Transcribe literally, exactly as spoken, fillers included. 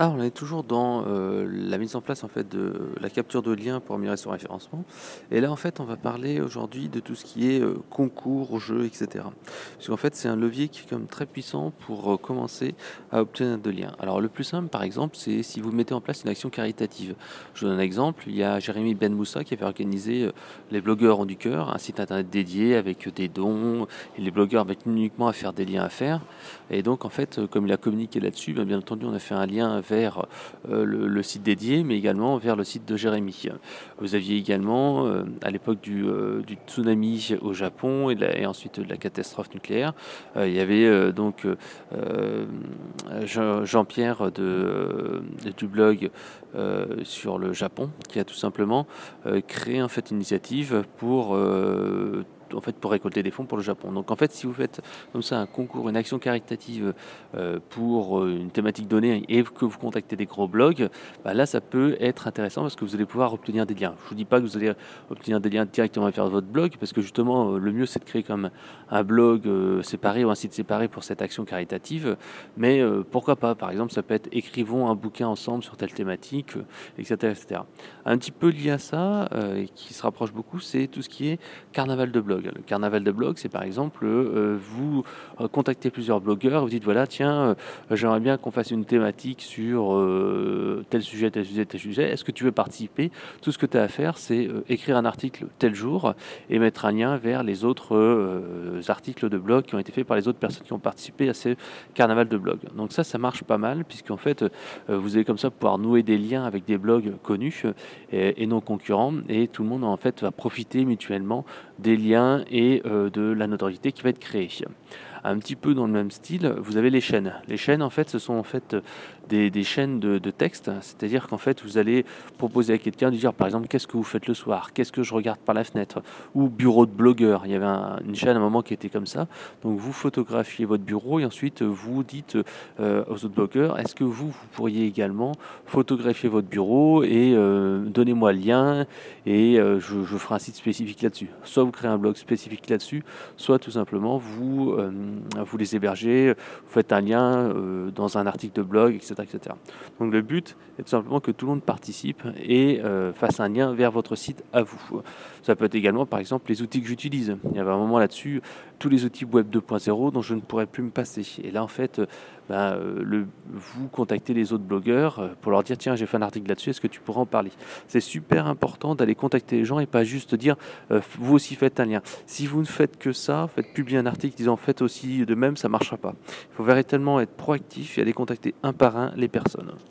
Ah, on est toujours dans, heu, la mise en place, en fait, de la capture de liens pour améliorer son référencement et là, en fait, on va parler aujourd'hui de tout ce qui est, heu, concours, jeux et cetera. Parce qu'en fait, c'est un levier qui est quand même très puissant pour, heu, commencer à obtenir de liens. Alors le plus simple, par exemple, c'est si vous mettez en place une action caritative. Je vous donne un exemple, il y a Jérémy Ben Moussa qui avait organisé, heu, Les blogueurs ont du cœur, un site internet dédié avec, des dons et les blogueurs avaient uniquement à faire des liens à faire et donc en fait, heu, comme il a communiqué là-dessus, bah, bien entendu, on a fait un lien vers, heu, le le site dédié, mais également vers le site de Jérémy. Vous aviez également, heu, à l'époque du, heu, du tsunami au Japon et de la et ensuite de la catastrophe nucléaire, heu, il y avait, heu, donc, heu, hem, Jean Jean-Pierre de, heu, du blog, heu, sur le Japon, qui a tout simplement, heu, créé en fait une initiative pour, heu, en fait, pour récolter des fonds pour le Japon. Donc en fait, si vous faites comme ça un concours, une action caritative, heu, pour, heu, une thématique donnée et que vous contactez des gros blogs, bah, là, ça peut être intéressant parce que vous allez pouvoir obtenir des liens. Je vous dis pas que vous allez obtenir des liens directement vers votre blog parce que justement, heu, le mieux, c'est de créer comme un blog, heu, séparé ou un site séparé pour cette action caritative. Mais, heu, pourquoi pas? Par exemple, ça peut être: «Écrivons un bouquin ensemble sur telle thématique», heu, et cetera et cetera. Un petit peu lié à ça, heu, et qui se rapproche beaucoup, c'est tout ce qui est carnaval de blog. Le carnaval de blog, c'est par exemple, heu, vous, heu, contactez plusieurs blogueurs, vous dites: «Voilà, tiens, heu, j'aimerais bien qu'on fasse une thématique sur, heu, tel sujet, tel sujet, tel sujet. Est-ce que tu veux participer?» Tout ce que tu as à faire, c'est, heu, écrire un article tel jour et mettre un lien vers les autres, heu, articles de blog qui ont été faits par les autres personnes qui ont participé à ce carnaval de blog. Donc ça, ça marche pas mal puisqu'en fait, heu, vous allez comme ça pouvoir nouer des liens avec des blogs connus, heu, et et non concurrents et tout le monde, en fait, va profiter mutuellement des liens et heu, de la notoriété qui va être créée. Un petit peu dans le même style, vous avez les chaînes. Les chaînes, en fait, ce sont en fait des, des chaînes de, de texte, c'est-à-dire qu'en fait, vous allez proposer à quelqu'un de dire, par exemple, qu'est-ce que vous faites le soir, qu'est-ce que je regarde par la fenêtre, ou bureau de blogueur. Il y avait un- une chaîne à un moment qui était comme ça. Donc, vous photographiez votre bureau et ensuite vous dites euh, aux autres blogueurs, est-ce que vous, vous pourriez également photographier votre bureau et euh, donnez-moi le lien et euh, je, je ferai un site spécifique là-dessus. Soit vous créez un blog spécifique là-dessus, soit tout simplement vous, euh, vous les hébergez, vous faites un lien euh, dans un article de blog, et cetera, et cetera. Donc le but est tout simplement que tout le monde participe et euh, fasse un lien vers votre site à vous. Ça peut être également par exemple les outils que j'utilise. Il y avait un moment là-dessus, tous les outils web deux point zéro dont je ne pourrais plus me passer. Et là en fait, euh, ben, euh, le, vous contactez les autres blogueurs euh, pour leur dire tiens j'ai fait un article là-dessus, est-ce que tu pourras en parler? C'est super important d'aller contacter les gens et pas juste dire euh, vous aussi faites un lien. Si vous ne faites que ça, faites publier un article disant faites aussi de même, ça ne marchera pas. Il faut véritablement être proactif et aller contacter un par un les personnes.